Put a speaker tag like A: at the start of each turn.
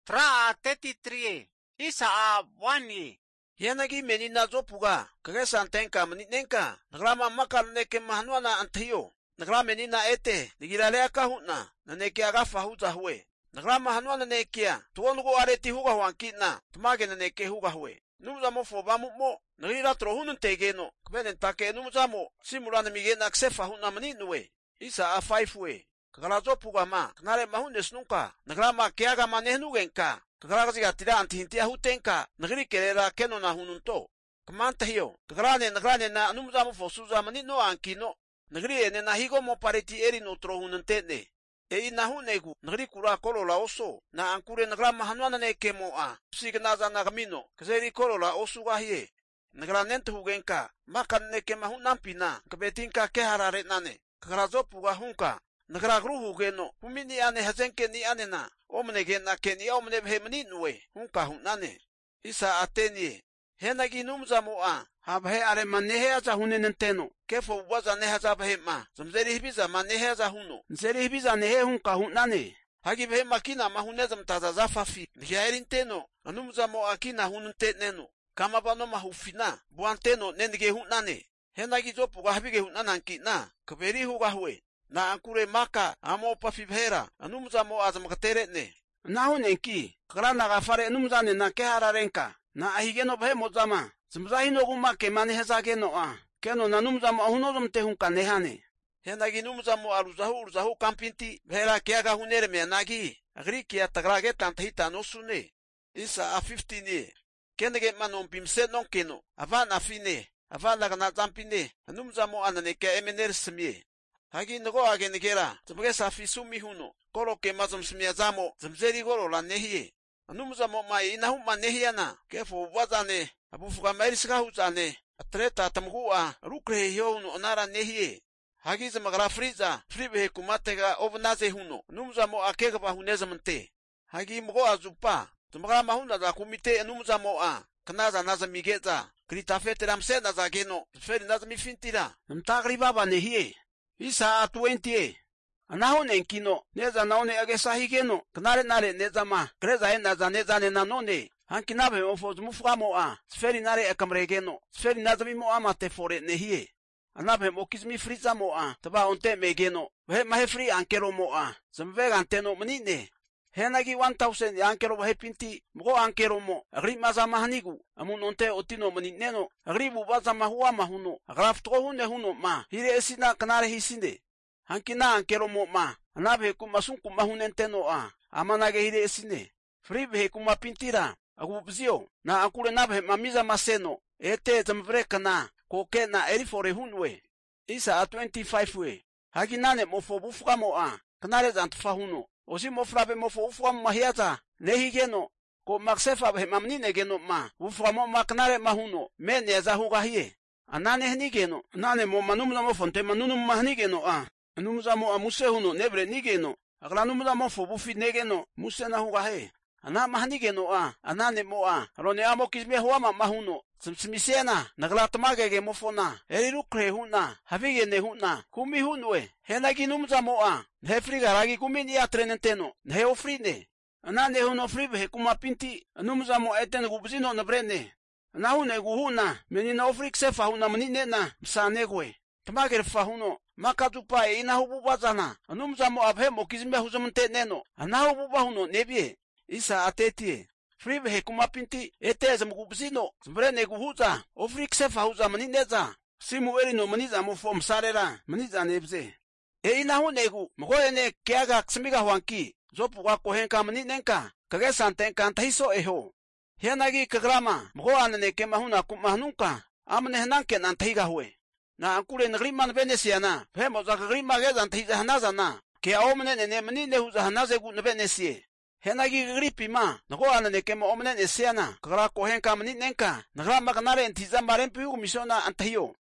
A: Tra 33. Isa wani.
B: Yanagi menina zopuga, kagesantenka menitnenka, nagrama makal neke mahanuana antiyo. Nagrama menina ete, nigilalea kahuna, naneke agafa huza hue. Nagrama hanuana nekia, tuonugo areti huga huankina, tumage naneke huga hue. Numzamo fobamu mo, nagira trohunun tegeno, kvenen take numzamo, simulana migena ksefa huna maninue. Isa a 5 we. Kagalazo puga ma, kanare mahunes nunca, nagrama keaga manehnugenka. Kagragaziga tira antihintia hutenka, nagri kerera keno na hununto. Kamanta hiyo, kagrane na numzamo fosuza manino ankino. Nagri ene na higo mo pariti eri no trohunantene. Na hunegu, nagri kura kolo la oso, na ankure nagrama hanuana ne kemo a. Signaza nagamino, kazeri kolo la osu gahie. Nagra nente hugenka, makan ne kema hunampina, kabetinka keharare nane. Kagrazo puga hunka, nagra gruhu geno, humini ane hazenke ni anena. Omne gena keni omne bhemni nuwe, hunka hunane. Isa ateni, henagi numzamo a, habhe are manehe aza hunenenteno, kefo waza nehaza bhema, zamzeri hibiza manehe aza huno, nzeri hibiza nehe hunka hunane. Hagi bhema kina mahunezam tazaza fafi, nihaerinteno, anumzamo akina hununteneno, kama bano mahufina, buanteno nenige hunane. Henagi zopuga habige hunanankina, kaberi huga hue. Na ankure maka amo pafibhera anumzamo azamakaterene nahunenki krana gafare anumzane na kehararenka na ahigeno bhemo zama zmzahino guma ke manehazageno a keno nanumzamo ahunozum tehunka nehane henagi numzamo aruzahu kampinti bhera keaga hunere menagi agri kia tagrage tantahita nosune isa a 15 kenege manon pimse nonkeno avana fine avana kana zampine anumzamo ananeke emener smie Hagi nago age negera, zamge safi sumi huno, kolo ke mazum smiyazamo, zamzeri golo la nehie. Anumzamo mai inahuma nehiana, kefo wazane, abufuka mairisika huzane, atreta tamgua, rukre hiyo onara nehie. Hagi zamagara friza, fribehe kumatega ovnaze huno, anumzamo akega bahuneza mante. Hagi mgo azupa, zamagara mahuna za kumite anumzamo a, kanaza naza migeza, kritafe ramse naza geno, feri naza mifintira, namtagri baba nehie. Isa 20. Anahonenkino, neza naone agesahigeno, nare neza ma, kreza naza neza nanone, hankinabe ofos muframo a, sferi nare akamregeno, sferi nazamimo amate fore nehie. Anabe mokizmi friza mo a, taba onte megeno, vehe mahefri ankero mo a, zamvega anteno manine. Henagi 1000 ankero bahepinti, mgo ankero mo, agri mazama hanigu, amun onte otino manineno, agri bubazama huwa mahuno, agrafto huno ma, hire esina kanare hisinde. Hankina ankero mo ma, anabe kumasunku mahunenteno a, amanage hire esine. Fribe kumapintira, agubzio, na akure nabe mamiza maseno, ete zamvreka na, koke na erifore hunwe. Isa 25 we. Haginane mofo bufuka mo a, kanare zantfa huno. Osi mofrabe mofo ufram mahiaza, nehigeno, ko maksefa mamnine geno ma, uframo maknare mahuno, mene za hugahie. Anane henigeno, anane mo manumza mofonte manunum mahnigeno a, anumza mo amuse huno nebre nigeno, aglanumza mofo bufi negeno, muse na hugahe. Ana mahnigeno a, anane mo a, rone amo kizme huama mahuno, simsimisena, naglatamagege mofona, erirukre huna, havigene huna, kumi hunwe, henagi numza mo a, nefrigaragi kumini atrenenteno, neofrine. Anane huno fribe kumapinti, numza mo eten gubzino nabrene. Anahune guhuna, menina ofriksefa huna maninena, msanegwe. Tamager fahuno, makatupa inahububazana, numza mo abhemo kizme huzamante neno, anahububahuno nebie. Isa atetie. Fribe kumapinti, eteze mgubzino, zmbrene guhuza, ofriksefa huza manineza. Simu erino maniza mofo msarera, maniza nebze. Inahunegu, mgoene keaga ksmiga huanki, zopu wako henka maninenka, kage santenka antahiso eho. Hianagi kagrama, mgoane ke mahuna kumahnunka, amne henanke antahiga hue. Na ankure ngriman venesiana, vemo za grima geza antahiza hanazana, ke omne ne manine huza hanaze gu nevenesie. Henagi gripi ma, mgoane ke omne nesiana, kagra ko henka maninenka, nagrama kanare antiza marempi misiona antahiyo.